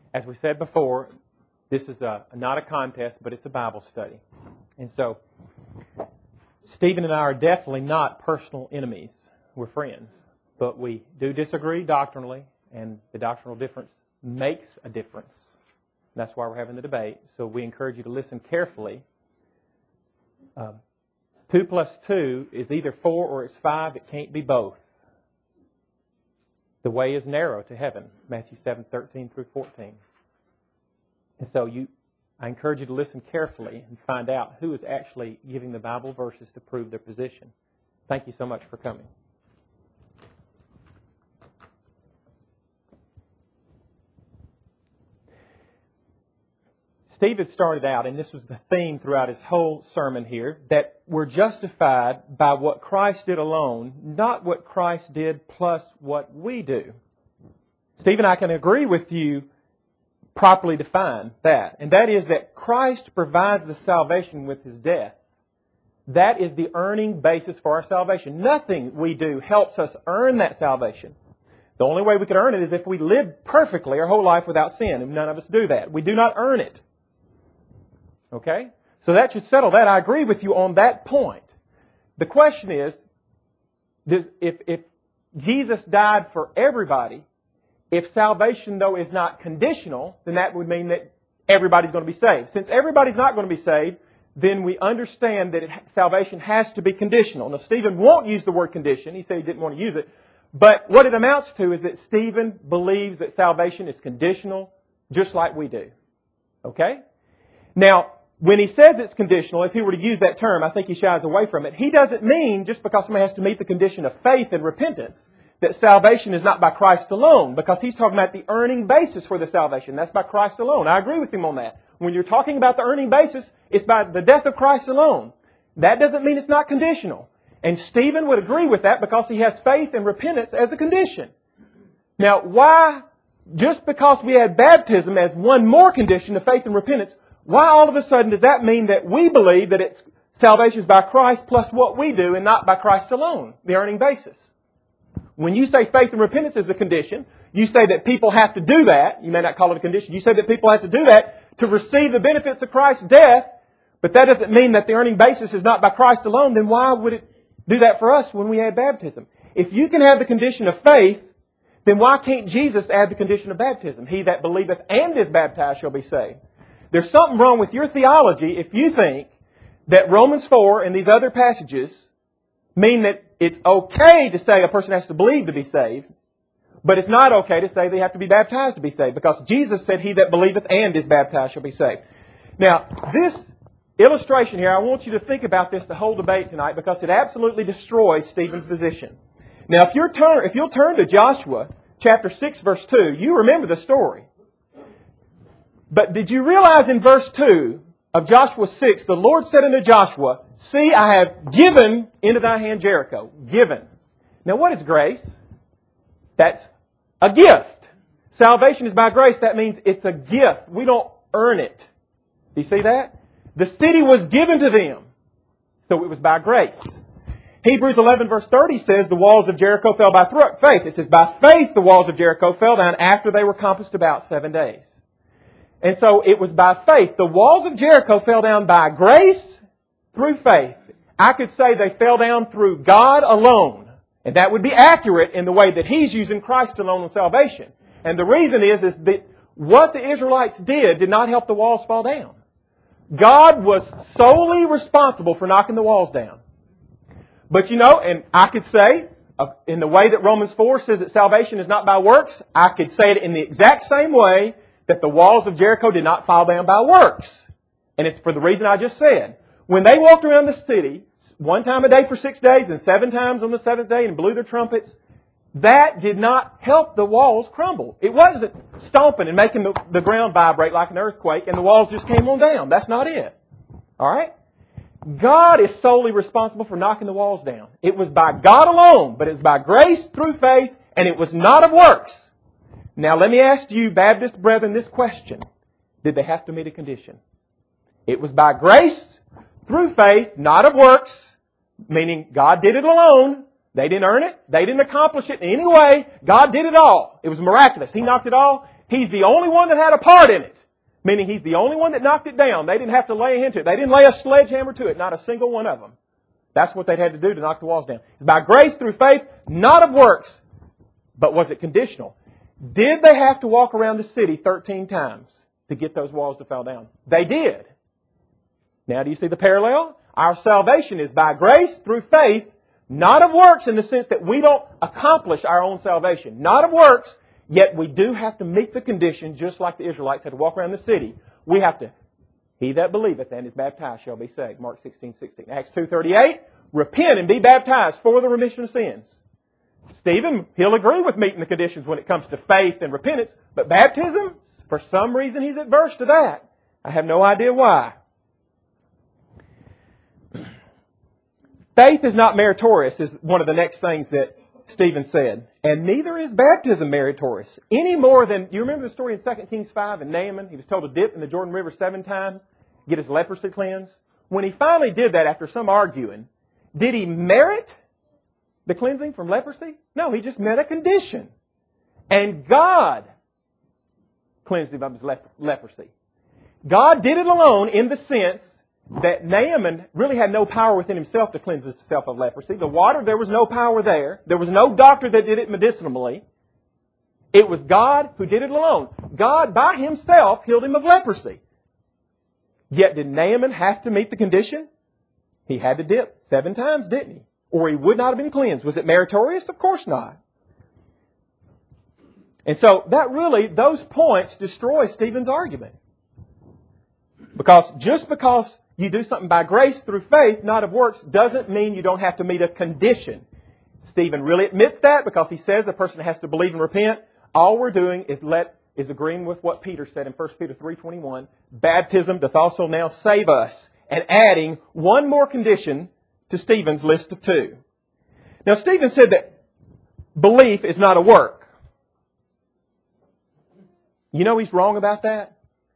As we said before, this is not a contest, but it's a Bible study. And so, Stephen and I are definitely not personal enemies. We're friends. But we do disagree doctrinally, and the doctrinal difference makes a difference. That's why we're having the debate. So we encourage you to listen carefully. 2 plus 2 is either 4 or it's 5. It can't be both. The way is narrow to heaven. Matthew 7:13 through 14. And so I encourage you to listen carefully and find out who is actually giving the Bible verses to prove their position. Thank you so much for coming. Steve had started out, and this was the theme throughout his whole sermon here, that we're justified by what Christ did alone, not what Christ did plus what we do. Steve and I can agree with you properly define that. And that is that Christ provides the salvation with His death. That is the earning basis for our salvation. Nothing we do helps us earn that salvation. The only way we can earn it is if we live perfectly our whole life without sin. And none of us do that. We do not earn it. Okay? So that should settle that. I agree with you on that point. The question is, if Jesus died for everybody, if salvation, though, is not conditional, then that would mean that everybody's going to be saved. Since everybody's not going to be saved, then we understand that salvation has to be conditional. Now, Stephen won't use the word condition. He said he didn't want to use it. But what it amounts to is that Stephen believes that salvation is conditional, just like we do. Okay? Now, when he says it's conditional, if he were to use that term, I think he shies away from it. He doesn't mean just because somebody has to meet the condition of faith and repentance that salvation is not by Christ alone, because he's talking about the earning basis for the salvation. That's by Christ alone. I agree with him on that. When you're talking about the earning basis, it's by the death of Christ alone. That doesn't mean it's not conditional. And Stephen would agree with that because he has faith and repentance as a condition. Now, why, just because we had baptism as one more condition of faith and repentance, why all of a sudden does that mean that we believe that salvation is by Christ plus what we do and not by Christ alone, the earning basis? When you say faith and repentance is a condition, you say that people have to do that. You may not call it a condition. You say that people have to do that to receive the benefits of Christ's death, but that doesn't mean that the earning basis is not by Christ alone. Then why would it do that for us when we add baptism? If you can have the condition of faith, then why can't Jesus add the condition of baptism? He that believeth and is baptized shall be saved. There's something wrong with your theology if you think that Romans 4 and these other passages mean that it's okay to say a person has to believe to be saved, but it's not okay to say they have to be baptized to be saved, because Jesus said, he that believeth and is baptized shall be saved. Now, this illustration here, I want you to think about this the whole debate tonight, because it absolutely destroys Stephen's position. Now, if you'll turn to Joshua chapter 6, verse 2, you remember the story. But did you realize in verse 2 of Joshua 6, the Lord said unto Joshua, see, I have given into thy hand Jericho. Given. Now what is grace? That's a gift. Salvation is by grace. That means it's a gift. We don't earn it. Do you see that? The city was given to them. So it was by grace. Hebrews 11 verse 30 says the walls of Jericho fell by faith. It says by faith the walls of Jericho fell down after they were compassed about 7 days. And so it was by faith. The walls of Jericho fell down by grace through faith. I could say they fell down through God alone. And that would be accurate in the way that He's using Christ alone in salvation. And the reason is that what the Israelites did not help the walls fall down. God was solely responsible for knocking the walls down. But and I could say, in the way that Romans 4 says that salvation is not by works, I could say it in the exact same way that the walls of Jericho did not fall down by works. And it's for the reason I just said. When they walked around the city, one time a day for 6 days and 7 times on the 7th day and blew their trumpets, that did not help the walls crumble. It wasn't stomping and making the ground vibrate like an earthquake and the walls just came on down. That's not it. Alright? God is solely responsible for knocking the walls down. It was by God alone, but it's by grace through faith, and it was not of works. Now let me ask you, Baptist brethren, this question. Did they have to meet a condition? It was by grace, through faith, not of works, meaning God did it alone. They didn't earn it. They didn't accomplish it in any way. God did it all. It was miraculous. He knocked it all He's the only one that had a part in it. Meaning He's the only one that knocked it down. They didn't have to lay a hand to it. They didn't lay a sledgehammer to it. Not a single one of them. That's what they had to do to knock the walls down. It's by grace through faith, not of works. But was it conditional? Did they have to walk around the city 13 times to get those walls to fall down? They did. Now do you see the parallel? Our salvation is by grace through faith, not of works in the sense that we don't accomplish our own salvation. Not of works, yet we do have to meet the condition just like the Israelites had to walk around the city. We have to, he that believeth and is baptized shall be saved. Mark 16:16. Acts 2:38, repent and be baptized for the remission of sins. Stephen, he'll agree with meeting the conditions when it comes to faith and repentance, but baptism, for some reason he's adverse to that. I have no idea why. Faith is not meritorious is one of the next things that Stephen said. And neither is baptism meritorious. Any more than, you remember the story in 2 Kings 5 and Naaman? He was told to dip in the Jordan River 7 times, get his leprosy cleansed. When he finally did that after some arguing, did he merit the cleansing from leprosy? No, he just met a condition. And God cleansed him of his leprosy. God did it alone in the sense that Naaman really had no power within himself to cleanse himself of leprosy. The water, there was no power there. There was no doctor that did it medicinally. It was God who did it alone. God by Himself healed him of leprosy. Yet did Naaman have to meet the condition? He had to dip 7 times, didn't he? Or he would not have been cleansed. Was it meritorious? Of course not. And so that really, those points destroy Stephen's argument. Because just because you do something by grace through faith, not of works, doesn't mean you don't have to meet a condition. Stephen really admits that because he says the person has to believe and repent. All we're doing is agreeing with what Peter said in 1 Peter 3:21. Baptism doth also now save us. And adding one more condition to Stephen's list of 2. Now Stephen said that belief is not a work. You know he's wrong about that?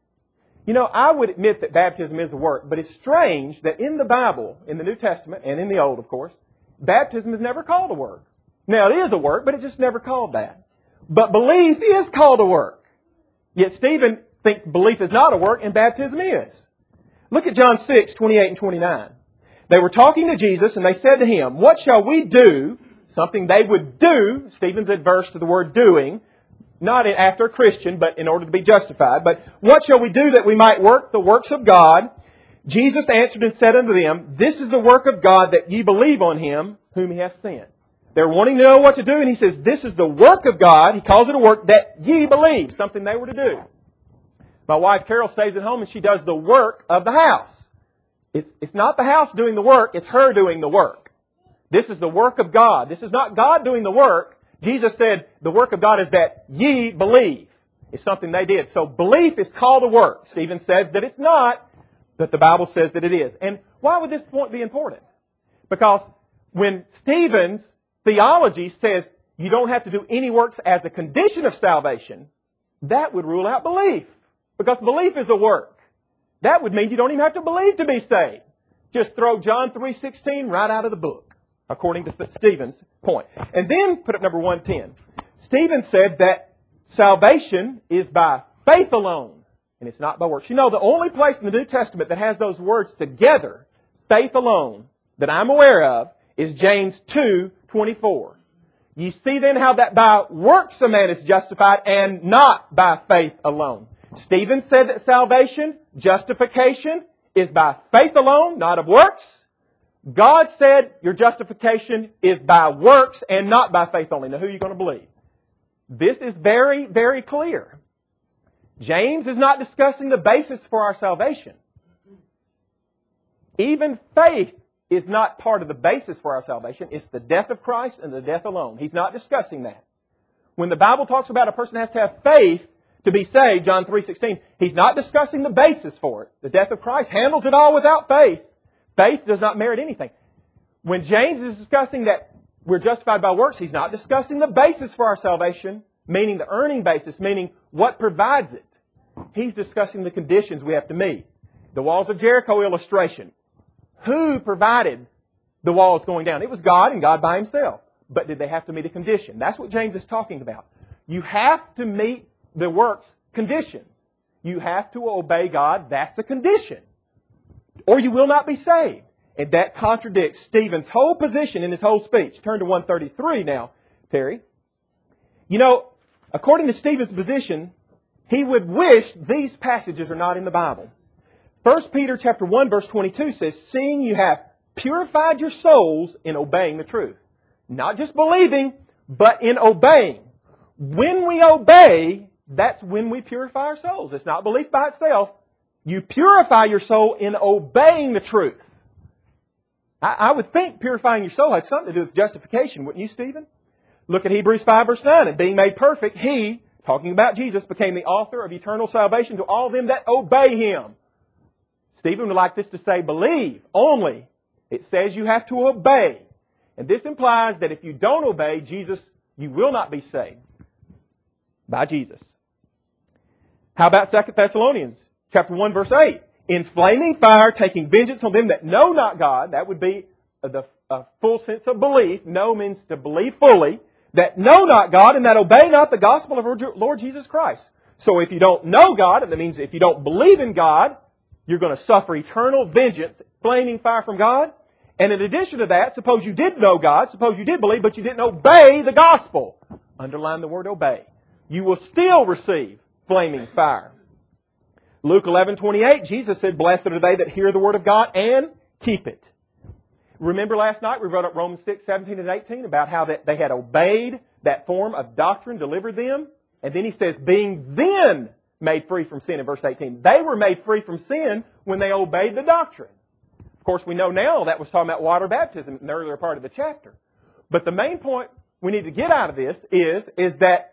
You know, I would admit that baptism is a work, but it's strange that in the Bible, in the New Testament, and in the Old, of course, baptism is never called a work. Now, it is a work, but it's just never called that. But belief is called a work. Yet Stephen thinks belief is not a work, and baptism is. Look at John 6:28 and 29. They were talking to Jesus, and they said to Him, what shall we do? Something they would do. Stephen's adverse to the word doing. Not after a Christian, but in order to be justified. But what shall we do that we might work the works of God? Jesus answered and said unto them, this is the work of God, that ye believe on Him whom He hath sent. They're wanting to know what to do, and He says, this is the work of God. He calls it a work that ye believe, something they were to do. My wife Carol stays at home and she does the work of the house. It's not the house doing the work, it's her doing the work. This is the work of God. This is not God doing the work. Jesus said the work of God is that ye believe. It's something they did. So belief is called a work. Stephen said that it's not, but the Bible says that it is. And why would this point be important? Because when Stephen's theology says you don't have to do any works as a condition of salvation, that would rule out belief. Because belief is a work. That would mean you don't even have to believe to be saved. Just throw John 3:16 right out of the book, according to Stephen's point. And then put up number 110. Stephen said that salvation is by faith alone, and it's not by works. You know, the only place in the New Testament that has those words together, faith alone, that I'm aware of, is James 2:24. You see then how that by works a man is justified and not by faith alone. Stephen said that salvation, justification, is by faith alone, not of works. God said your justification is by works and not by faith only. Now who are you going to believe? This is very, very clear. James is not discussing the basis for our salvation. Even faith is not part of the basis for our salvation. It's the death of Christ and the death alone. He's not discussing that. When the Bible talks about a person has to have faith to be saved, John 3:16, He's not discussing the basis for it. The death of Christ handles it all without faith. Faith does not merit anything. When James is discussing that we're justified by works, he's not discussing the basis for our salvation, meaning the earning basis, meaning what provides it. He's discussing the conditions we have to meet. The walls of Jericho illustration. Who provided the walls going down? It was God, and God by Himself. But did they have to meet a condition? That's what James is talking about. You have to meet the works conditions. You have to obey God. That's a condition. Or you will not be saved. And that contradicts Stephen's whole position in his whole speech. Turn to 133 now, Terry. You know, according to Stephen's position, he would wish these passages are not in the Bible. 1 Peter chapter 1 verse 22 says, seeing you have purified your souls in obeying the truth. Not just believing, but in obeying. When we obey, that's when we purify our souls. It's not belief by itself. You purify your soul in obeying the truth. I would think purifying your soul had something to do with justification, wouldn't you, Stephen? Look at Hebrews 5 verse 9. And being made perfect, He, talking about Jesus, became the author of eternal salvation to all them that obey Him. Stephen would like this to say believe only. It says you have to obey. And this implies that if you don't obey Jesus, you will not be saved by Jesus. How about 2 Thessalonians chapter 1 verse 8? In flaming fire, taking vengeance on them that know not God. That would be the full sense of belief. Know means to believe fully. That know not God and that obey not the gospel of our Lord Jesus Christ. So if you don't know God, that means if you don't believe in God, you're going to suffer eternal vengeance, flaming fire from God. And in addition to that, suppose you did know God, suppose you did believe, but you didn't obey the gospel. Underline the word obey. You will still receive flaming fire. Luke 11:28, Jesus said, blessed are they that hear the word of God and keep it. Remember last night we wrote up Romans 6:17 and 18 about how that they had obeyed that form of doctrine delivered them. And then he says, being then made free from sin in verse 18. They were made free from sin when they obeyed the doctrine. Of course, we know now that was talking about water baptism in the earlier part of the chapter. But the main point we need to get out of this is that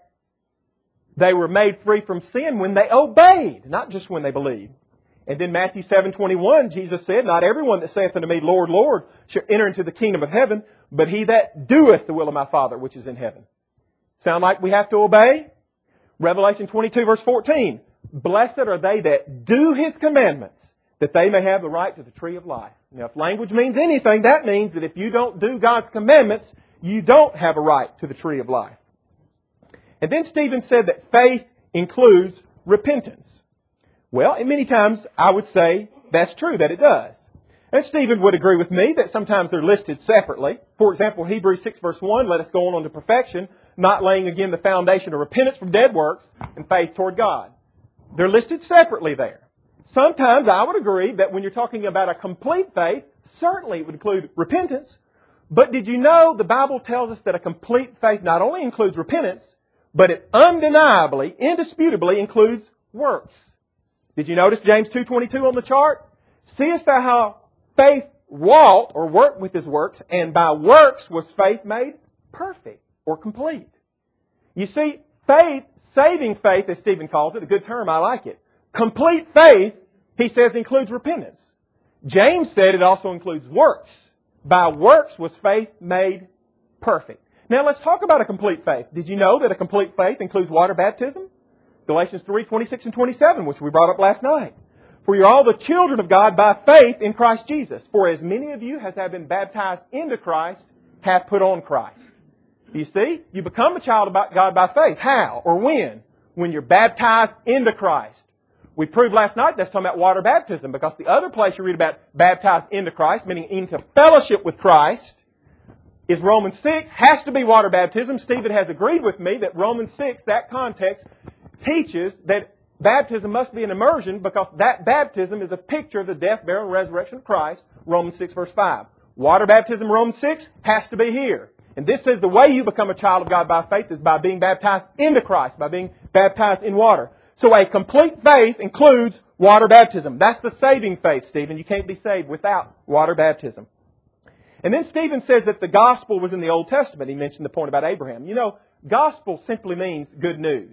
they were made free from sin when they obeyed, not just when they believed. And then Matthew 7:21, Jesus said, not everyone that saith unto me, Lord, Lord, shall enter into the kingdom of heaven, but he that doeth the will of my Father which is in heaven. Sound like we have to obey? Revelation 22 verse 14, blessed are they that do His commandments, that they may have the right to the tree of life. Now, if language means anything, that means that if you don't do God's commandments, you don't have a right to the tree of life. And then Stephen said that faith includes repentance. Well, and many times I would say that's true, that it does. And Stephen would agree with me that sometimes they're listed separately. For example, Hebrews 6 verse 1, let us go on unto perfection, not laying again the foundation of repentance from dead works and faith toward God. They're listed separately there. Sometimes I would agree that when you're talking about a complete faith, certainly it would include repentance. But did you know the Bible tells us that a complete faith not only includes repentance, but it undeniably, indisputably includes works. Did you notice James 2:22 on the chart? Seest thou how faith wrought or worked with his works, and by works was faith made perfect or complete. You see, faith, saving faith, as Stephen calls it, a good term, I like it. Complete faith, he says, includes repentance. James said it also includes works. By works was faith made perfect. Now let's talk about a complete faith. Did you know that a complete faith includes water baptism? Galatians 3:26 and 27, which we brought up last night. For you're all the children of God by faith in Christ Jesus. For as many of you as have been baptized into Christ have put on Christ. You see, you become a child of God by faith. How or when? When you're baptized into Christ. We proved last night that's talking about water baptism, because the other place you read about baptized into Christ, meaning into fellowship with Christ, is Romans 6, has to be water baptism. Stephen has agreed with me that Romans 6, that context, teaches that baptism must be an immersion, because that baptism is a picture of the death, burial, and resurrection of Christ. Romans 6 verse 5. Water baptism, Romans 6, has to be here. And this says the way you become a child of God by faith is by being baptized into Christ, by being baptized in water. So a complete faith includes water baptism. That's the saving faith, Stephen. You can't be saved without water baptism. And then Stephen says that the gospel was in the Old Testament. He mentioned the point about Abraham. You know, gospel simply means good news.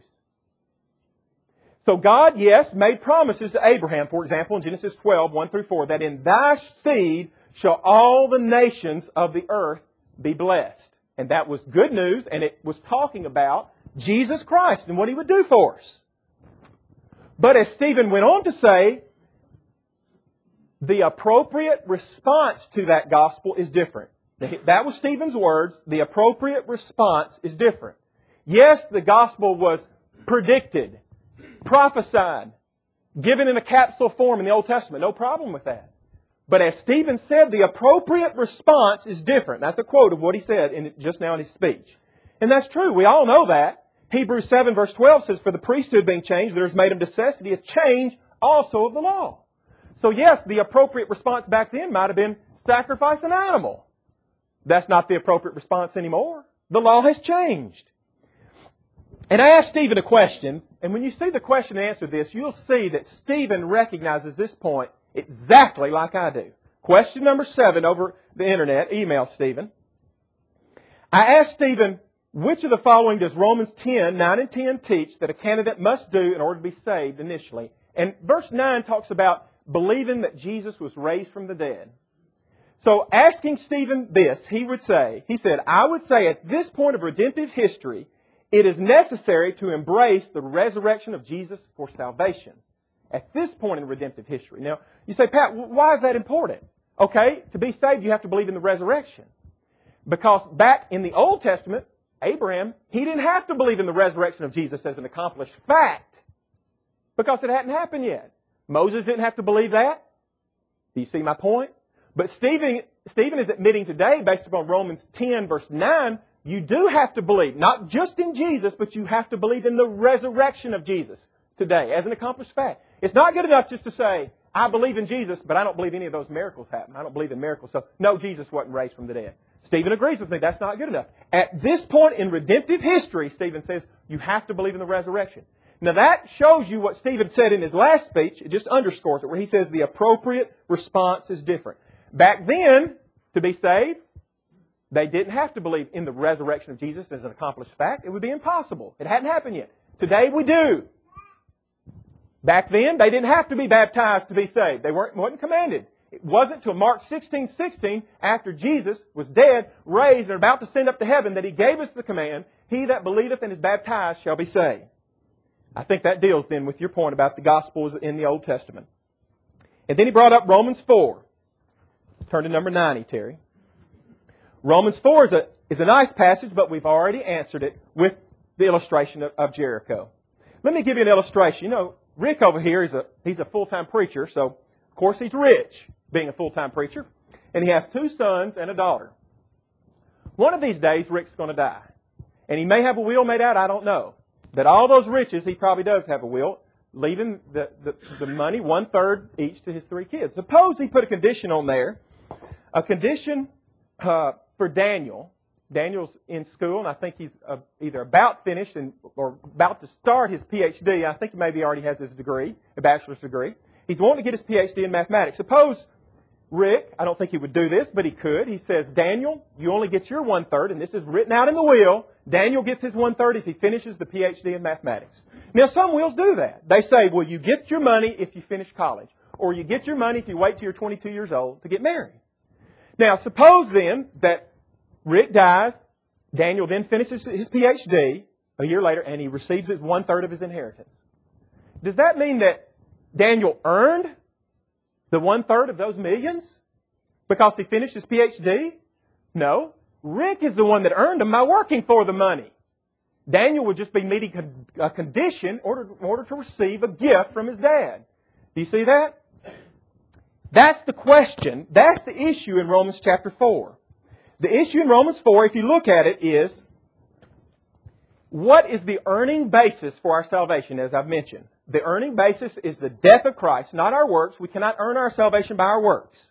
So God, yes, made promises to Abraham, for example, in Genesis 12, 1 through 4, that in thy seed shall all the nations of the earth be blessed. And that was good news, and it was talking about Jesus Christ and what He would do for us. But as Stephen went on to say, the appropriate response to that gospel is different. That was Stephen's words. The appropriate response is different. Yes, the gospel was predicted, prophesied, given in a capsule form in the Old Testament. No problem with that. But as Stephen said, the appropriate response is different. That's a quote of what he said just now in his speech. And that's true. We all know that. Hebrews 7 verse 12 says, for the priesthood being changed, there is made of necessity a change also of the law. So yes, the appropriate response back then might have been sacrifice an animal. That's not the appropriate response anymore. The law has changed. And I asked Stephen a question, and when you see the question and answer this, you'll see that Stephen recognizes this point exactly like I do. Question number 7 over the internet. Email Stephen. I asked Stephen, which of the following does Romans 10, 9 and 10 teach that a candidate must do in order to be saved initially? And verse 9 talks about believing that Jesus was raised from the dead. So asking Stephen this, he said, I would say at this point of redemptive history, it is necessary to embrace the resurrection of Jesus for salvation. At this point in redemptive history. Now, you say, Pat, why is that important? Okay, to be saved, you have to believe in the resurrection. Because back in the Old Testament, Abraham, he didn't have to believe in the resurrection of Jesus as an accomplished fact. Because it hadn't happened yet. Moses didn't have to believe that. Do you see my point? But Stephen is admitting today, based upon Romans 10 verse 9, you do have to believe, not just in Jesus, but you have to believe in the resurrection of Jesus today as an accomplished fact. It's not good enough just to say, I believe in Jesus, but I don't believe any of those miracles happened. I don't believe in miracles. So, no, Jesus wasn't raised from the dead. Stephen agrees with me. That's not good enough. At this point in redemptive history, Stephen says, you have to believe in the resurrection. Now that shows you what Stephen said in his last speech. It just underscores it, where he says the appropriate response is different. Back then, to be saved, they didn't have to believe in the resurrection of Jesus as an accomplished fact. It would be impossible. It hadn't happened yet. Today we do. Back then, they didn't have to be baptized to be saved. They weren't commanded. It wasn't until Mark 16:16, after Jesus was dead, raised, and about to send up to heaven, that He gave us the command, he that believeth and is baptized shall be saved. I think that deals then with your point about the Gospels in the Old Testament. And then he brought up Romans 4. Turn to number 90, Terry. Romans 4 is a nice passage, but we've already answered it with the illustration of Jericho. Let me give you an illustration. You know, Rick over here, he's a full-time preacher, so of course he's rich, being a full-time preacher. And he has 2 sons and a daughter. One of these days, Rick's going to die. And he may have a will made out, I don't know. But all those riches, he probably does have a will, leaving the money 1/3 each to his 3 kids. Suppose he put a condition on there, a condition for Daniel. Daniel's in school, and I think he's either about finished or about to start his PhD. I think maybe he already has his degree, a bachelor's degree. He's wanting to get his PhD in mathematics. Suppose Rick, I don't think he would do this, but he could. He says, Daniel, you only get your 1/3, and this is written out in the will. Daniel gets his 1/3 if he finishes the PhD in mathematics. Now, some wills do that. They say, well, you get your money if you finish college, or you get your money if you wait till you're 22 years old to get married. Now, suppose then that Rick dies, Daniel then finishes his PhD a year later, and he receives his 1/3 of his inheritance. Does that mean that Daniel earned the 1/3 of those millions because he finished his PhD? No. Rick is the one that earned them by working for the money. Daniel would just be meeting a condition in order to receive a gift from his dad. Do you see that? That's the question. That's the issue in Romans chapter 4. The issue in Romans 4, if you look at it, is what is the earning basis for our salvation, as I've mentioned. The earning basis is the death of Christ, not our works. We cannot earn our salvation by our works.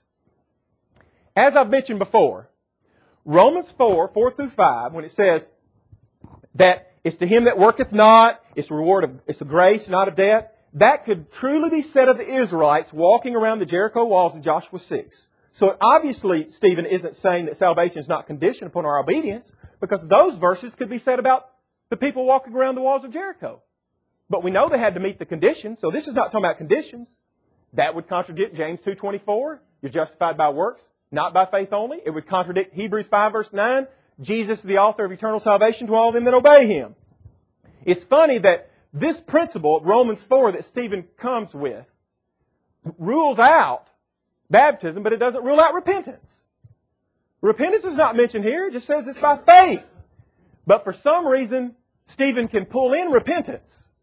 As I've mentioned before, Romans 4, 4 through 5, when it says that it's to him that worketh not, it's a grace, not a debt, that could truly be said of the Israelites walking around the Jericho walls in Joshua 6. So obviously, Stephen isn't saying that salvation is not conditioned upon our obedience, because those verses could be said about the people walking around the walls of Jericho. But we know they had to meet the conditions, so this is not talking about conditions. That would contradict James 2:24. You're justified by works, not by faith only. It would contradict Hebrews 5 verse 9. Jesus is the author of eternal salvation to all them that obey Him. It's funny that this principle of Romans 4 that Stephen comes with rules out baptism, but it doesn't rule out repentance. Repentance is not mentioned here. It just says it's by faith. But for some reason, Stephen can pull in repentance.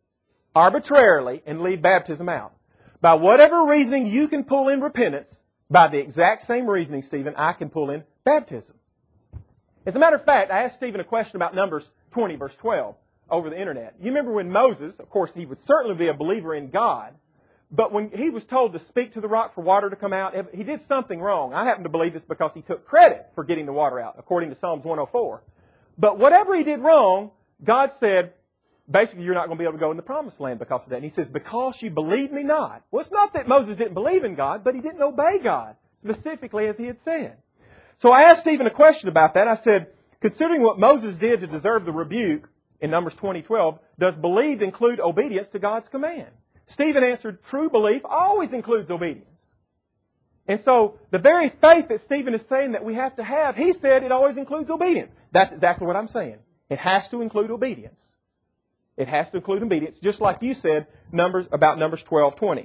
arbitrarily and leave baptism out. By whatever reasoning you can pull in repentance, by the exact same reasoning, Stephen, I can pull in baptism. As a matter of fact, I asked Stephen a question about Numbers 20, verse 12, over the internet. You remember when Moses, of course, he would certainly be a believer in God, but when he was told to speak to the rock for water to come out, he did something wrong. I happen to believe this because he took credit for getting the water out, according to Psalms 104. But whatever he did wrong, God said, basically, you're not going to be able to go in the promised land because of that. And he says, because you believe me not. Well, it's not that Moses didn't believe in God, but he didn't obey God, specifically as he had said. So I asked Stephen a question about that. I said, considering what Moses did to deserve the rebuke in Numbers 20:12, does believe include obedience to God's command? Stephen answered, true belief always includes obedience. And so the very faith that Stephen is saying that we have to have, he said it always includes obedience. That's exactly what I'm saying. It has to include obedience. It has to include obedience, just like you said about Numbers 12:20.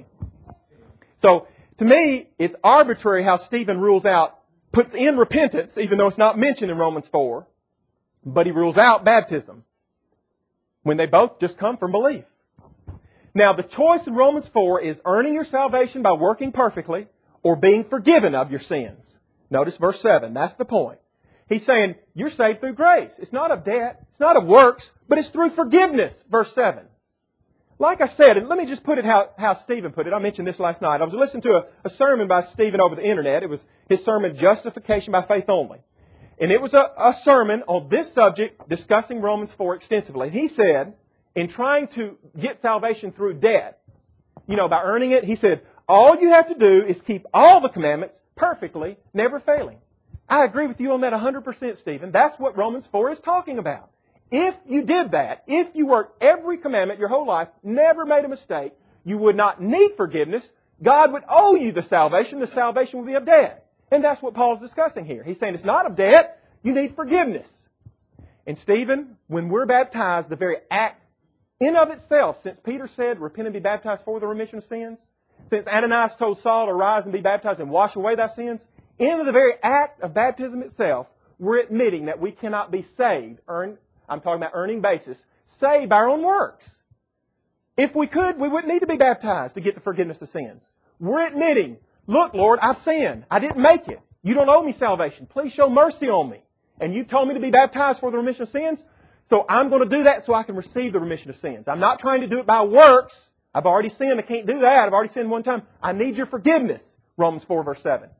So, to me, it's arbitrary how Stephen puts in repentance, even though it's not mentioned in Romans 4, but he rules out baptism, when they both just come from belief. Now, the choice in Romans 4 is earning your salvation by working perfectly or being forgiven of your sins. Notice verse 7. That's the point. He's saying, you're saved through grace. It's not of debt. It's not of works, but it's through forgiveness. Verse 7. Like I said, and let me just put it how Stephen put it. I mentioned this last night. I was listening to a sermon by Stephen over the internet. It was his sermon, Justification by Faith Only. And it was a sermon on this subject, discussing Romans 4 extensively. And he said, in trying to get salvation through debt, by earning it, he said, all you have to do is keep all the commandments perfectly, never failing. I agree with you on that 100%, Stephen. That's what Romans 4 is talking about. If you did that, if you worked every commandment your whole life, never made a mistake, you would not need forgiveness. God would owe you the salvation. The salvation would be of debt. And that's what Paul's discussing here. He's saying it's not of debt. You need forgiveness. And Stephen, when we're baptized, the very act in of itself, since Peter said, repent and be baptized for the remission of sins, since Ananias told Saul, arise and be baptized and wash away thy sins, in the very act of baptism itself, we're admitting that we cannot be saved, I'm talking about earning basis, saved by our own works. If we could, we wouldn't need to be baptized to get the forgiveness of sins. We're admitting, look, Lord, I've sinned. I didn't make it. You don't owe me salvation. Please show mercy on me. And you told me to be baptized for the remission of sins, so I'm going to do that so I can receive the remission of sins. I'm not trying to do it by works. I've already sinned. I can't do that. I've already sinned one time. I need your forgiveness. Romans 4, verse 7.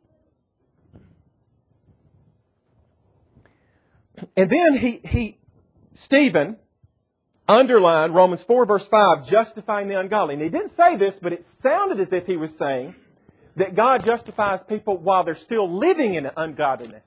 And then Stephen underlined Romans 4, verse 5, justifying the ungodly. And he didn't say this, but it sounded as if he was saying that God justifies people while they're still living in ungodliness.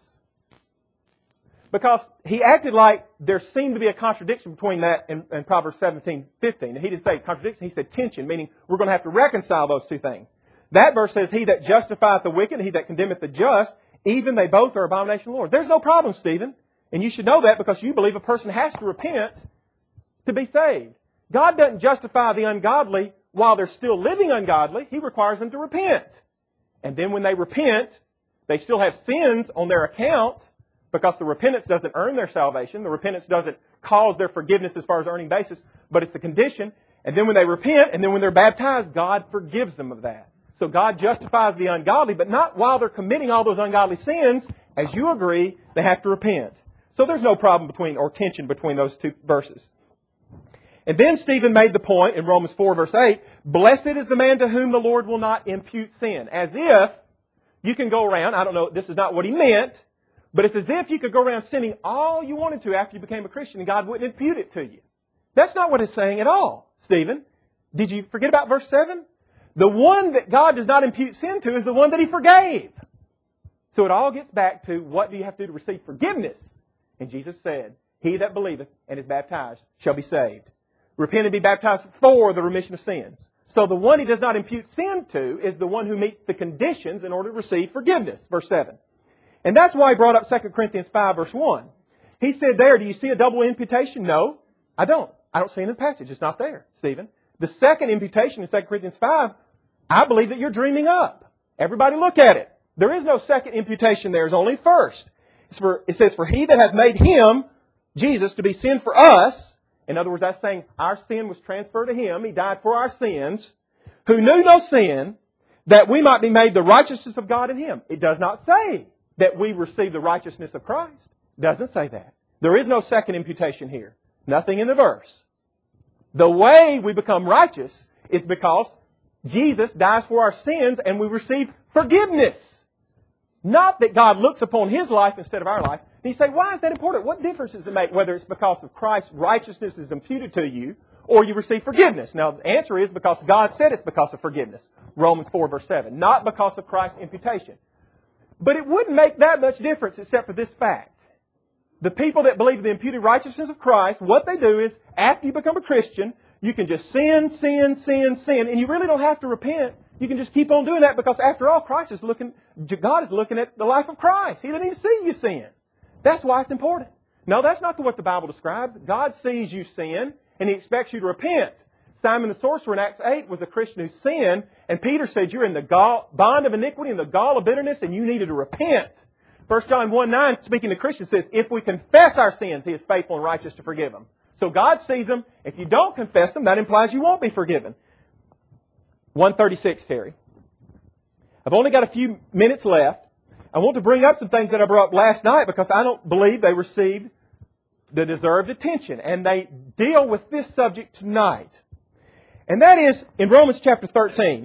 Because he acted like there seemed to be a contradiction between that and Proverbs 17:15. He didn't say contradiction, he said tension, meaning we're going to have to reconcile those two things. That verse says, he that justifieth the wicked, he that condemneth the just, even they both are abomination to the Lord. There's no problem, Stephen. And you should know that because you believe a person has to repent to be saved. God doesn't justify the ungodly while they're still living ungodly. He requires them to repent. And then when they repent, they still have sins on their account because the repentance doesn't earn their salvation. The repentance doesn't cause their forgiveness as far as earning basis, but it's the condition. And then when they repent and then when they're baptized, God forgives them of that. So God justifies the ungodly, but not while they're committing all those ungodly sins. As you agree, they have to repent. So there's no problem tension between those two verses. And then Stephen made the point in Romans 4, verse 8, blessed is the man to whom the Lord will not impute sin. As if you can go around, I don't know, this is not what he meant, but it's as if you could go around sinning all you wanted to after you became a Christian and God wouldn't impute it to you. That's not what it's saying at all, Stephen. Did you forget about verse 7? The one that God does not impute sin to is the one that He forgave. So it all gets back to what do you have to do to receive forgiveness? And Jesus said, he that believeth and is baptized shall be saved. Repent and be baptized for the remission of sins. So the one He does not impute sin to is the one who meets the conditions in order to receive forgiveness. Verse 7. And that's why he brought up 2 Corinthians 5, verse 1. He said there, do you see a double imputation? No, I don't. I don't see it in the passage. It's not there, Stephen. The second imputation in 2 Corinthians 5, I believe that you're dreaming up. Everybody look at it. There is no second imputation there. It's only first. It says, for He that hath made Him, Jesus, to be sin for us, In other words, that's saying our sin was transferred to Him. He died for our sins, who knew no sin, that we might be made the righteousness of God in Him. It does not say that we receive the righteousness of Christ. It doesn't say that. There is no second imputation here. Nothing in the verse. The way we become righteous is because Jesus dies for our sins and we receive forgiveness. Not that God looks upon His life instead of our life. And you say, why is that important? What difference does it make whether it's because of Christ's righteousness is imputed to you or you receive forgiveness? Now, the answer is because God said it's because of forgiveness. Romans 4 verse 7. Not because of Christ's imputation. But it wouldn't make that much difference except for this fact. The people that believe in the imputed righteousness of Christ, what they do is, after you become a Christian, you can just sin, and you really don't have to repent. You can just keep on doing that because after all, God is looking at the life of Christ. He doesn't even see you sin. That's why it's important. No, that's not what the Bible describes. God sees you sin, and He expects you to repent. Simon the sorcerer in Acts 8 was a Christian who sinned, and Peter said, you're in the bond of iniquity and the gall of bitterness, and you needed to repent. 1 John 1:9, speaking to Christians, says, if we confess our sins, He is faithful and righteous to forgive them. So God sees them. If you don't confess them, that implies you won't be forgiven. 136, Terry. I've only got a few minutes left. I want to bring up some things that I brought up last night because I don't believe they received the deserved attention. And they deal with this subject tonight. And that is, in Romans chapter 13,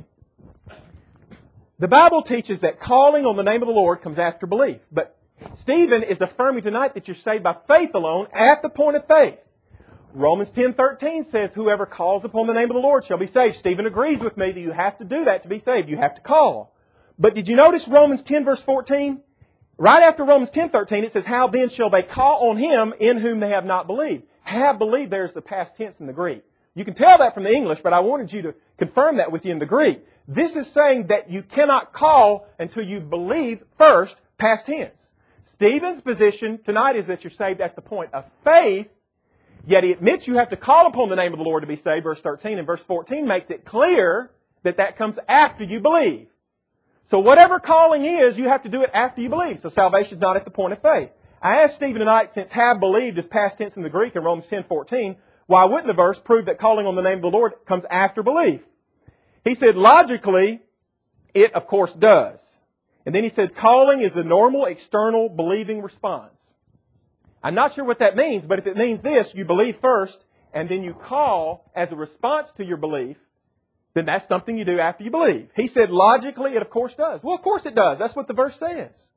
the Bible teaches that calling on the name of the Lord comes after belief. But Stephen is affirming tonight that you're saved by faith alone at the point of faith. Romans 10:13 says, whoever calls upon the name of the Lord shall be saved. Stephen agrees with me that you have to do that to be saved. You have to call. But did you notice Romans 10 verse 14? Right after Romans 10:13 it says, how then shall they call on Him in whom they have not believed? Have believed, there's the past tense in the Greek. You can tell that from the English, but I wanted you to confirm that with you in the Greek. This is saying that you cannot call until you believe first, past tense. Stephen's position tonight is that you're saved at the point of faith, yet he admits you have to call upon the name of the Lord to be saved, verse 13, and verse 14 makes it clear that that comes after you believe. So whatever calling is, you have to do it after you believe. So salvation is not at the point of faith. I asked Stephen tonight, since have believed is past tense in the Greek in Romans 10:14, why wouldn't the verse prove that calling on the name of the Lord comes after belief? He said, logically, it of course does. And then he said, calling is the normal external believing response. I'm not sure what that means, but if it means this, you believe first, and then you call as a response to your belief, then that's something you do after you believe. He said, logically, it of course does. Well, of course it does. That's what the verse says.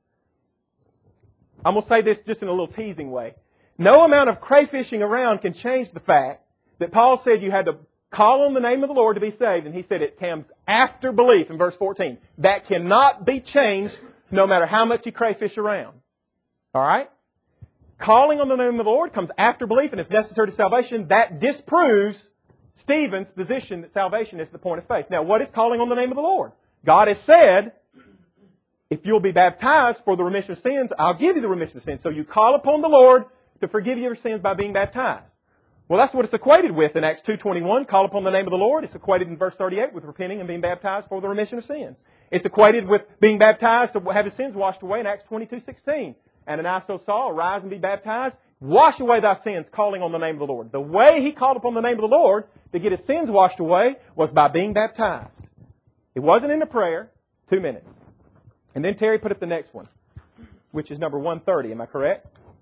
I'm going to say this just in a little teasing way. No amount of crayfishing around can change the fact that Paul said you had to call on the name of the Lord to be saved, and he said it comes after belief in verse 14. That cannot be changed no matter how much you crayfish around. All right? Calling on the name of the Lord comes after belief, and it's necessary to salvation. That disproves Stephen's position that salvation is the point of faith. Now, what is calling on the name of the Lord? God has said, if you'll be baptized for the remission of sins, I'll give you the remission of sins. So you call upon the Lord to forgive your sins by being baptized. Well, that's what it's equated with in Acts 2:21. Call upon the name of the Lord. It's equated in verse 38 with repenting and being baptized for the remission of sins. It's equated with being baptized to have his sins washed away in Acts 22:16. Ananias told Saul, arise and be baptized. Wash away thy sins, calling on the name of the Lord. The way he called upon the name of the Lord to get his sins washed away was by being baptized. It wasn't in a prayer. 2 minutes. And then Terry put up the next one, which is number 130. Am I correct?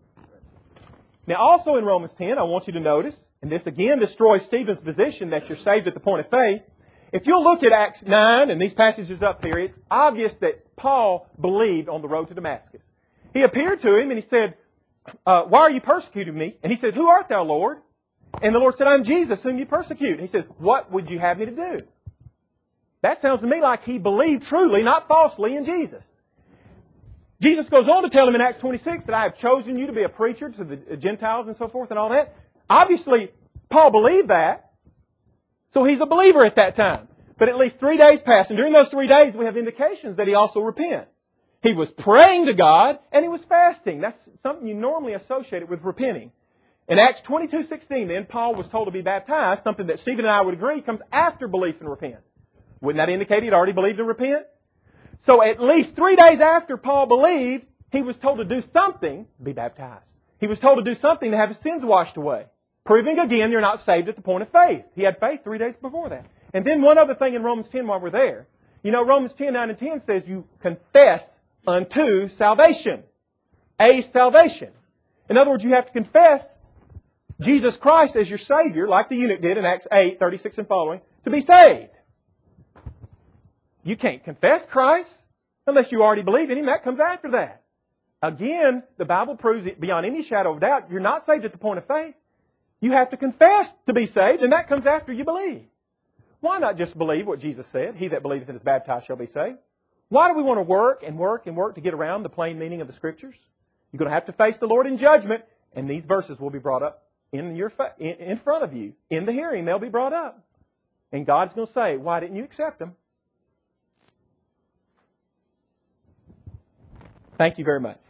Now, also in Romans 10, I want you to notice, and this again destroys Stephen's position that you're saved at the point of faith. If you'll look at Acts 9 and these passages up here, it's obvious that Paul believed on the road to Damascus. He appeared to him and he said, why are you persecuting me? And he said, who art thou, Lord? And the Lord said, I'm Jesus whom you persecute. And he says, what would you have me to do? That sounds to me like he believed truly, not falsely, in Jesus. Jesus goes on to tell him in Acts 26 that I have chosen you to be a preacher to the Gentiles and so forth and all that. Obviously, Paul believed that. So he's a believer at that time. But at least 3 days passed. And during those 3 days, we have indications that he also repented. He was praying to God and he was fasting. That's something you normally associate with repenting. In Acts 22:16, then, Paul was told to be baptized, something that Stephen and I would agree comes after belief and repent. Wouldn't that indicate he'd already believed and repent? So at least 3 days after Paul believed, he was told to do something, be baptized. He was told to do something to have his sins washed away. Proving again you're not saved at the point of faith. He had faith 3 days before that. And then one other thing in Romans 10 while we're there. You know, Romans 10, 9, and 10 says you confess unto salvation. A salvation. In other words, you have to confess Jesus Christ as your Savior, like the eunuch did in Acts 8, 36 and following, to be saved. You can't confess Christ unless you already believe in Him. That comes after that. Again, the Bible proves it beyond any shadow of doubt. You're not saved at the point of faith. You have to confess to be saved, and that comes after you believe. Why not just believe what Jesus said? He that believeth and is baptized shall be saved. Why do we want to work and work and work to get around the plain meaning of the Scriptures? You're going to have to face the Lord in judgment, and these verses will be brought up in front of you. In the hearing, they'll be brought up. And God's going to say, why didn't you accept them? Thank you very much.